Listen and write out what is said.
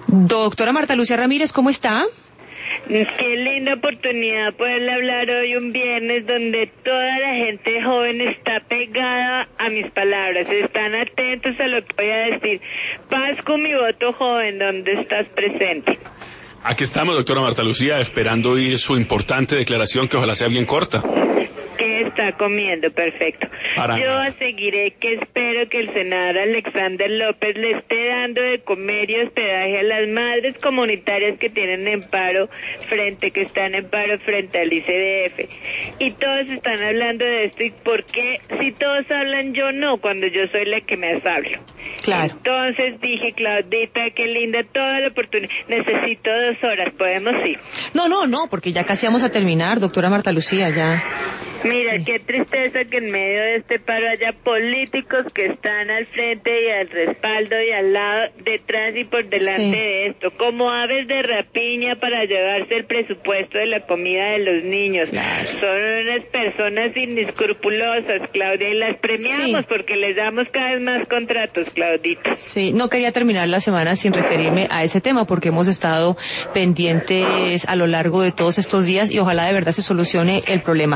Doctora Marta Lucía Ramírez, ¿cómo está? Qué linda oportunidad poderle hablar hoy un viernes donde toda la gente joven está pegada a mis palabras, están atentos a lo que voy a decir. Paz con mi voto joven, ¿dónde estás presente? Aquí estamos, doctora Marta Lucía, esperando oír su importante declaración, que ojalá sea bien corta. ¿Qué está comiendo? Perfecto. Yo seguiré que espero que el senador Alexander López le esté dando de comer y hospedaje a las madres comunitarias que tienen que están en paro frente al ICDF. Y todos están hablando de esto, y ¿por qué si todos hablan yo no, cuando yo soy la que más hablo? Claro. Entonces dije, Claudita, qué linda toda la oportunidad. Necesito 2 horas, ¿podemos ir? No, porque ya casi vamos a terminar, doctora Marta Lucía, ya. Mira, Sí. qué tristeza que en medio de este paro haya políticos que están al frente y al respaldo y al lado, detrás y por delante de esto, como aves de rapiña para llevarse el presupuesto de la comida de los niños. Claro. Son unas personas inescrupulosas, Claudia, y las premiamos porque les damos cada vez más contratos, Claudita. Sí, no quería terminar la semana sin referirme a ese tema porque hemos estado pendientes a lo largo de todos estos días y ojalá de verdad se solucione el problema.